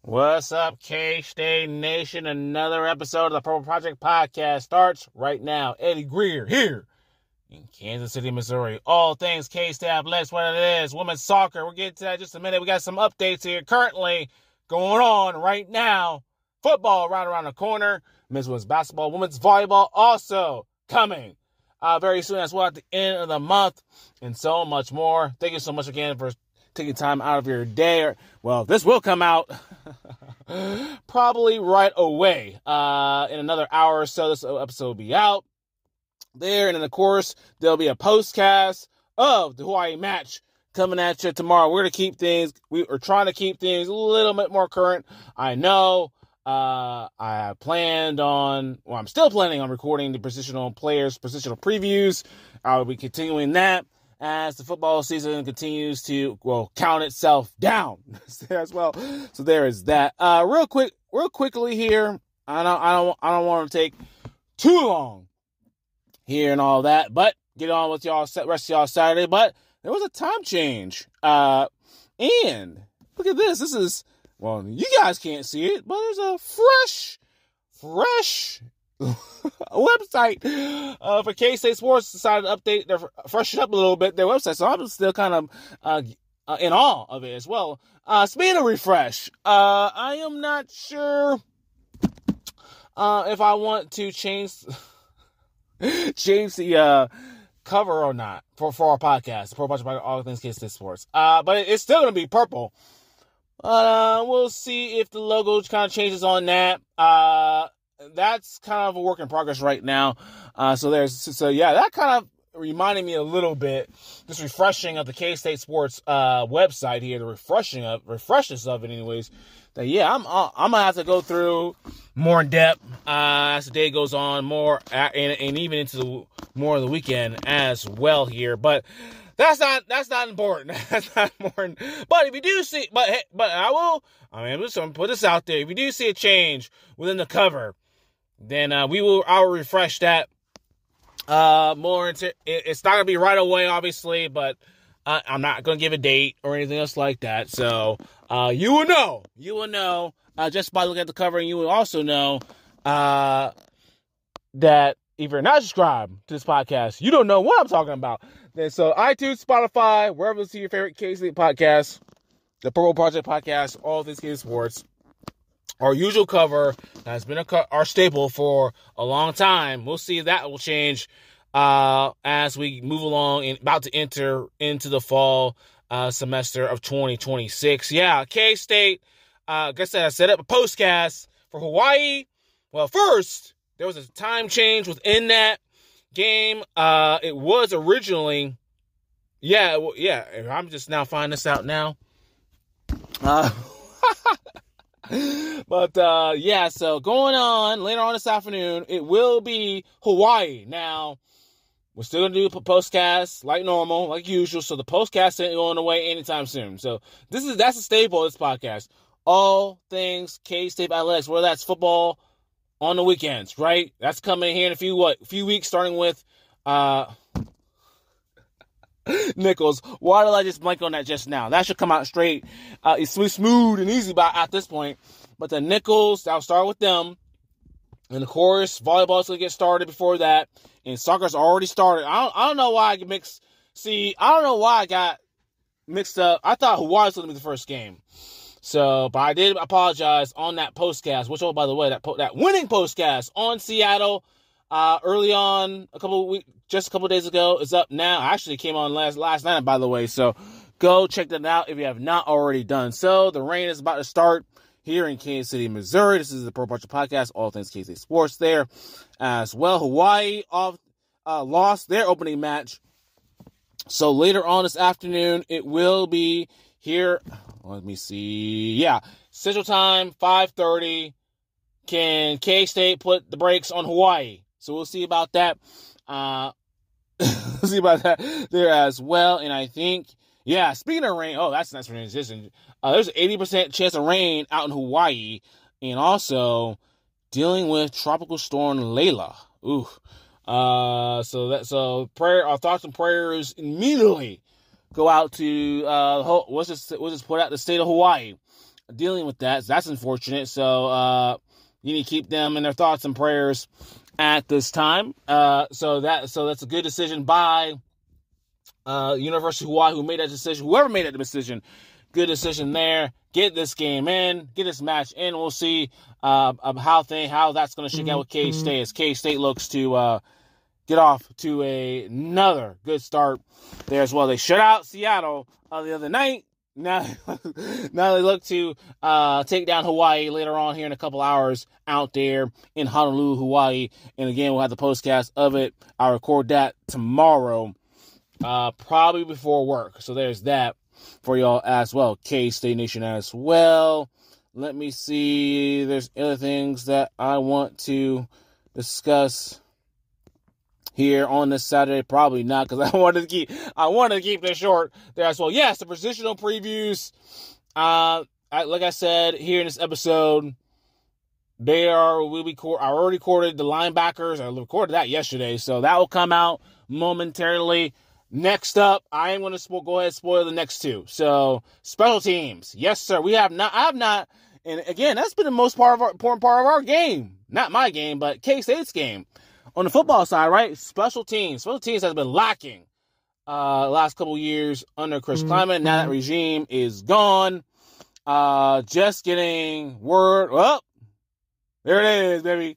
What's up, K-State Nation? Another episode of the Purple Project Podcast starts right now. Eddie Greer here in Kansas City, Missouri. All things K-State athletics, what it is. Women's soccer. We'll get to that in just a minute. We got some updates here currently going on right now. Football right around the corner. Men's basketball, women's volleyball also coming very soon as well at the end of the month, and so much more. Thank you so much again for taking time out of your day. Well, this will come out probably right away. In another hour or so, this episode will be out there. And then, of course, there'll be a postcast of the Hawaii match coming at you tomorrow. We are trying to keep things a little bit more current. I know. I'm still planning on recording the positional previews. I will be continuing that as the football season continues to, count itself down as well. So there is that. Real quickly here. I don't want to take too long here and all that, but get on with rest of y'all Saturday. But there was a time change. And look at this. This is, you guys can't see it, but there's a fresh website for K-State Sports. Decided to update, freshen up a little bit their website, so I'm still kind of in awe of it as well. Speaking of refresh, I am not sure if I want to change the cover or not for our podcast, the Pro Project Podcast, all things K-State Sports. But it's still going to be purple. We'll see if the logo kind of changes on that. That's kind of a work in progress right now. That kind of reminded me a little bit, this refreshing of the K-State Sports website here, the refreshness of it anyways. That I'm gonna have to go through more in depth as the day goes on, more and even into more of the weekend as well here. But that's not important. That's not important. But if you do see, I'm just gonna put this out there. If you do see a change within the cover, then I will refresh that more into. It's not gonna be right away, obviously, but I'm not gonna give a date or anything else like that. So you will know just by looking at the cover, and you will also know that if you're not subscribed to this podcast, you don't know what I'm talking about. And so iTunes, Spotify, wherever you see your favorite K-State podcast, the Purple Project Podcast, all these K-State Sports, our usual cover has been our staple for a long time. We'll see if that will change as we move along and about to enter into the fall semester of 2026. Yeah, K-State, like I said, I set up a postcast for Hawaii. Well, first, there was a time change within that game. It was originally, I'm just now finding this out now. So going on later on this afternoon, it will be Hawaii. Now, we're still going to do a postcast like normal, like usual, so the postcast ain't going away anytime soon. So that's a staple of this podcast. All things K-State athletics, whether that's football on the weekends, right? That's coming here in a few weeks, starting with Nichols. Why did I just blank on that just now? That should come out straight. It's smooth and easy at this point. But the Nichols, I'll start with them. And of course, volleyball's going to get started before that. And soccer's already started. I don't know why I don't know why I got mixed up. I thought Hawaii was going to be the first game. So, but I did apologize on that postcast, which, by the way, that winning postcast on Seattle early on just a couple days ago is up now. Actually came on last night, by the way. So go check that out if you have not already done so. The rain is about to start here in Kansas City, Missouri. This is the Pro Project Podcast, all things K-State Sports there as well. Hawaii lost their opening match. So later on this afternoon, it will be here. Let me see. Yeah, Central Time, 5:30. Can K-State put the brakes on Hawaii? So we'll see about that. We'll see about that there as well. And I think, speaking of rain, that's a nice transition. There's an 80% chance of rain out in Hawaii, and also dealing with Tropical Storm Layla. Ooh. Our thoughts and prayers immediately go out to, let's just put out the state of Hawaii. dealing with that. So that's unfortunate. So you need to keep them in their thoughts and prayers at this time. So that's a good decision by University of Hawaii, who made that decision. Whoever made that decision, good decision there. Get this game in, get this match in. We'll see how that's going to shake out with K-State as K-State looks to get off to another good start there as well. They shut out Seattle the other night. Now they look to take down Hawaii later on here in a couple hours out there in Honolulu, Hawaii. And again, we'll have the postcast of it. I'll record that tomorrow, probably before work. So there's that for y'all as well. K-State Nation as well. Let me see. There's other things that I want to discuss here on this Saturday. Probably not, because I wanted to keep this short there as well. Yes, the positional previews. Like I said here in this episode, I already recorded the linebackers. I recorded that yesterday, so that will come out momentarily. Next up, I am going to go ahead and spoil the next two. So, special teams. Yes, sir. I have not, and again, that's been the most important part of our game. Not my game, but K-State's game. On the football side, right? Special teams. Special teams has been lacking last couple years under Chris Klieman. Now that regime is gone. Just getting word. Oh, there it is, baby.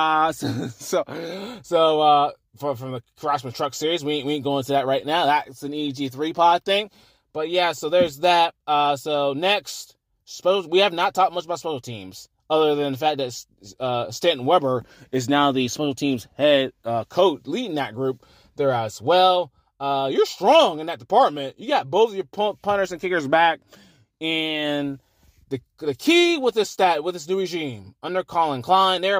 From the Craftsman Truck Series, we ain't going into that right now. That's an EG3 pod thing. But yeah, so there's that. So next, we have not talked much about special teams, other than the fact that Stanton Weber is now the special teams head coach, leading that group there as well. You're strong in that department. You got both of your punters and kickers back. And the key with this new regime, under Colin Klein, they're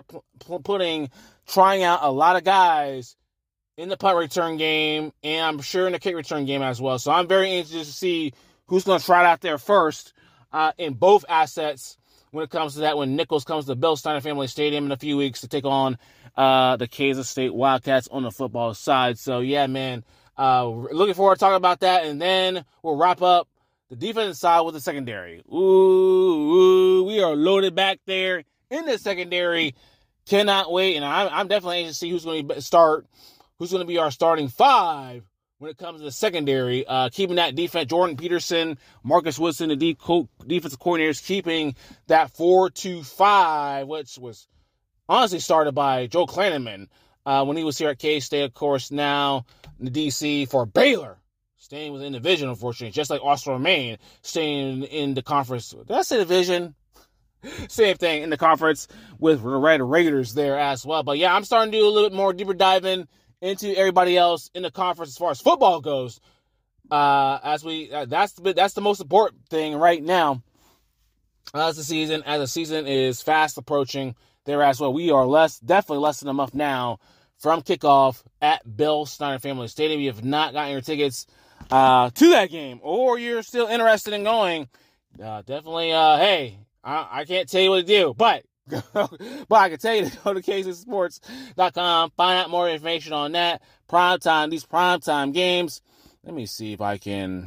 trying out a lot of guys in the punt return game, and I'm sure in the kick return game as well. So I'm very interested to see who's going to try it out there first in both assets when it comes to that, when Nichols comes to Bill Steiner Family Stadium in a few weeks to take on the Kansas State Wildcats on the football side. So, yeah, man, looking forward to talking about that, and then we'll wrap up the defensive side with the secondary. Ooh, we are loaded back there in the secondary. Cannot wait, and I'm definitely anxious to see who's going to be our starting five when it comes to the secondary. Keeping that defense, Jordan Peterson, Marcus Woodson, the defensive coordinators, keeping that 4-2-5, which was honestly started by Joe Klanneman when he was here at K-State, of course, now in the DC for Baylor, staying within the division, unfortunately, just like Austin Romaine, staying in the conference. Did I say division? Same thing in the conference with the Red Raiders there as well. But yeah, I'm starting to do a little bit more deeper diving into everybody else in the conference as far as football goes. That's the most important thing right now as the season is fast approaching there as well. We are definitely less than a month now from kickoff at Bill Steiner Family Stadium. If you have not gotten your tickets to that game, or you're still interested in going, definitely, hey, I can't tell you what to do, but I can tell you to go to KCSports.com, find out more information on that. These primetime games. Let me see if I can.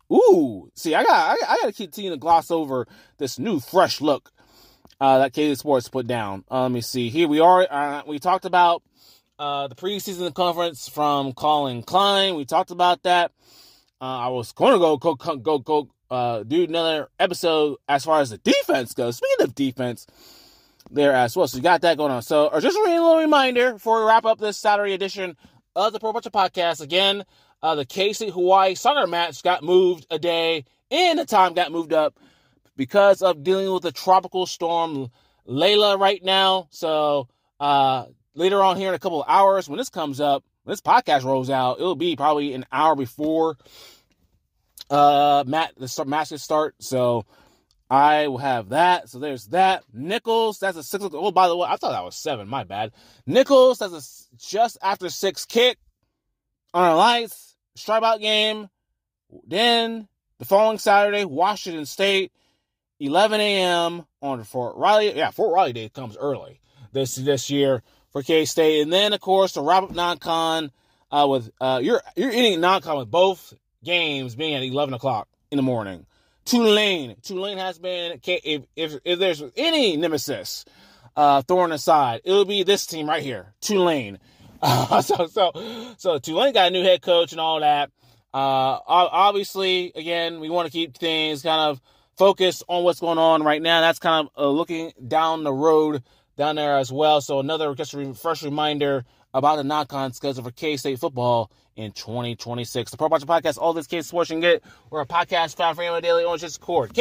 I got to continue to gloss over this new fresh look that KC Sports put down. Let me see. Here we are. We talked about the preseason conference from Colin Klein. We talked about that. I was going to go do another episode as far as the defense goes. Speaking of defense there as well. So you got that going on. So just a little reminder before we wrap up this Saturday edition of the Pro Butcher Podcast. Again, the K-State Hawaii soccer match got moved a day, and the time got moved up because of dealing with the tropical storm Layla right now. So later on here in a couple of hours, when this comes up, when this podcast rolls out, it'll be probably an hour before the match start. So I will have that. So there's that. Nichols, that's a 6. Oh, by the way, I thought that was 7. My bad. Nichols, that's a just after 6 kick on our lights. Stripe out game. Then the following Saturday, Washington State, 11 a.m. on Fort Riley. Yeah, Fort Riley Day comes early this year for K-State. And then, of course, to wrap up non-con with you're eating non-con with both games being at 11 o'clock in the morning. Tulane. Tulane has been, if there's any nemesis thorn aside, it'll be this team right here, Tulane. So Tulane got a new head coach and all that. Obviously, again, we want to keep things kind of focused on what's going on right now. That's kind of looking down the road down there as well. So another just fresh reminder about the knock-on schedule for K-State football in 2026. The Pro Watcher Podcast, all this K-State sports you can get. We're a podcast found for anyone daily on just Discord.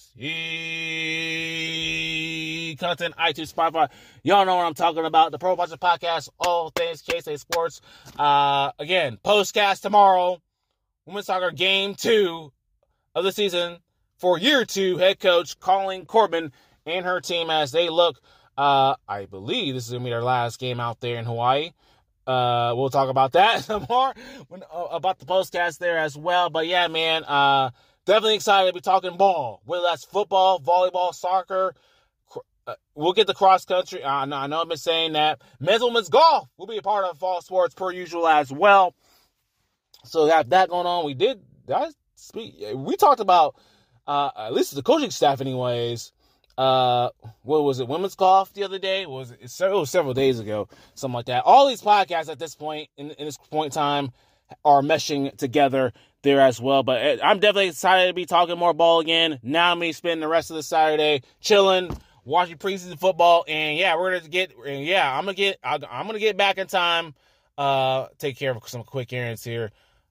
K-State content, iTunes, Spotify. Y'all know what I'm talking about. The Pro Watcher Podcast, all things K-State sports. Again, postcast tomorrow. Women's soccer game 2 of the season for year 2. Head coach Colleen Corbin and her team as they look. I believe this is going to be their last game out there in Hawaii. We'll talk about that some more about the postcast there as well. But yeah, man, definitely excited to be talking ball, whether that's football, volleyball, soccer. We'll get the cross country. I know I've been saying that. Men's and women's golf will be a part of fall sports per usual as well. So we have that going on. We talked about at least the coaching staff, anyways. What was it? Women's golf the other day? It was several days ago, something like that. All these podcasts at this point, in this point in time, are meshing together there as well. But I'm definitely excited to be talking more ball again. Now I'm going to spend the rest of the Saturday chilling, watching preseason football, and yeah, I'm gonna get back in time. Take care of some quick errands here.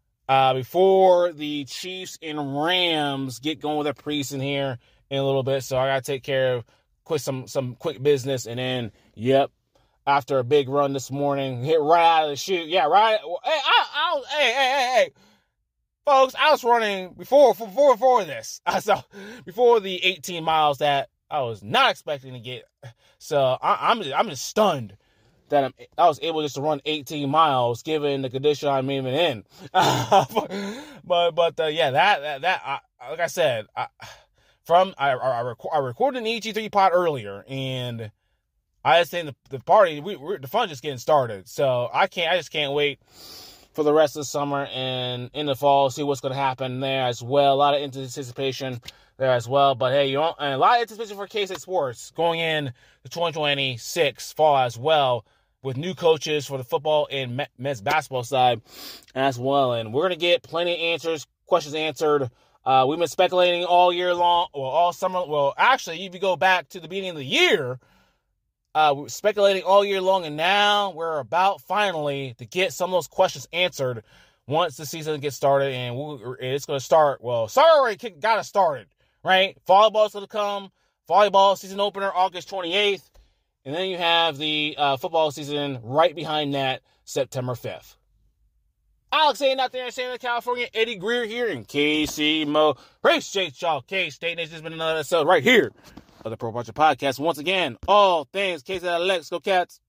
Before the Chiefs and Rams get going with their preseason here in a little bit, so I gotta take care of some quick business, and then after a big run this morning, hit right out of the chute. Yeah, right. Hey, folks, I was running before this. Before the 18 miles that I was not expecting to get. So I'm just stunned that I was able just to run 18 miles given the condition I'm even in. But yeah, that like I said, I recorded an EG3 pod earlier, and I just think the party, the fun just getting started. So I just can't wait for the rest of the summer and in the fall, see what's going to happen there as well. A lot of anticipation there as well. But hey, and a lot of anticipation for K-State sports going in the 2026 fall as well, with new coaches for the football and men's basketball side as well. And we're going to get plenty of questions answered. We've been speculating all year long, all summer. Well, actually, if you go back to the beginning of the year, we're speculating all year long, and now we're about finally to get some of those questions answered once the season gets started, and it's going to start. Well, already got it started, right? Volleyball's going to come. Volleyball season opener August 28th. And then you have the football season right behind that, September 5th. Alex Hayden out there in San Diego, California. Eddie Greer here in KC Mo. Appreciate y'all. K-State Nation. Has been another episode right here of the Pro Watcher Podcast. Once again, all things K-State Athletics. Go Cats.